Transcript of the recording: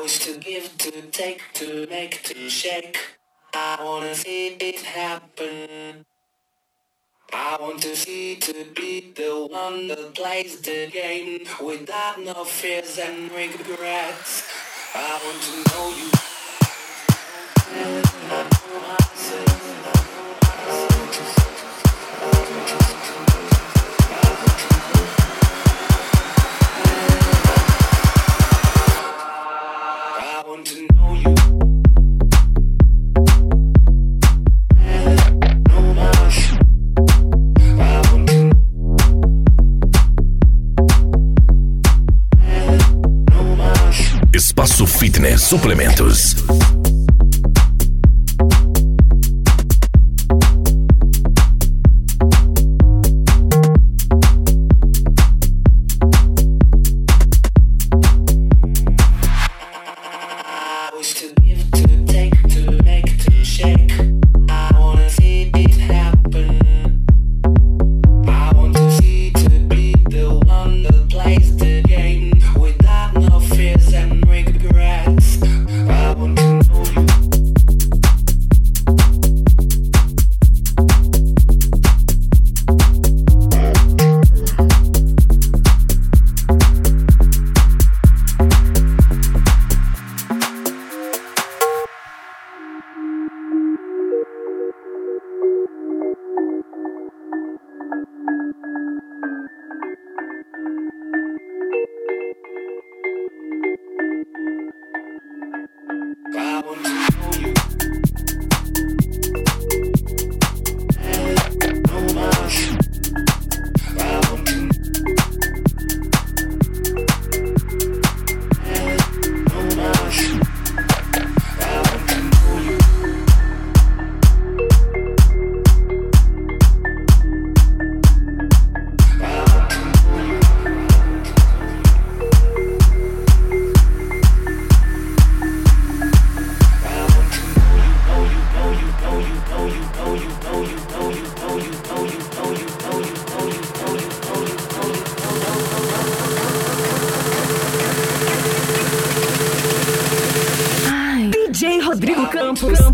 wish to give, to take, to make, to shake. I wanna see it happen. I want to see to be the one that plays the game without no fears and regrets. I want to know you. I want to know you. Espaço Fitness Suplementos. DJ Rodrigo Campos.